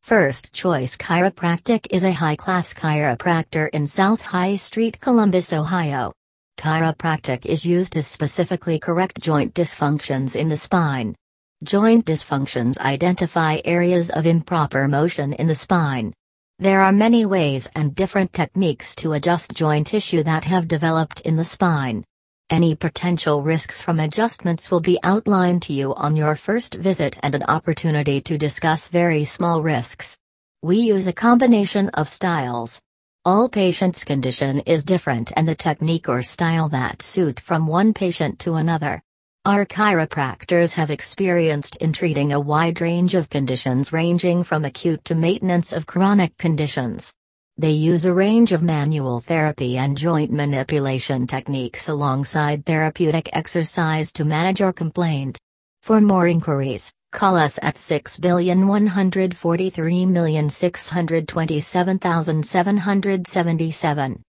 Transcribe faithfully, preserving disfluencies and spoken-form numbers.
First Choice Chiropractic is a high-class chiropractor in South High Street, Columbus, Ohio. Chiropractic is used to specifically correct joint dysfunctions in the spine. Joint dysfunctions identify areas of improper motion in the spine. There are many ways and different techniques to adjust joint tissue that have developed in the spine. Any potential risks from adjustments will be outlined to you on your first visit and an opportunity to discuss very small risks. We use a combination of styles. All patients' condition is different and the technique or style that suit from one patient to another. Our chiropractors have experienced in treating a wide range of conditions ranging from acute to maintenance of chronic conditions. They use a range of manual therapy and joint manipulation techniques alongside therapeutic exercise to manage your complaint. For more inquiries, call us at six one four three six two seven seven seven seven seven.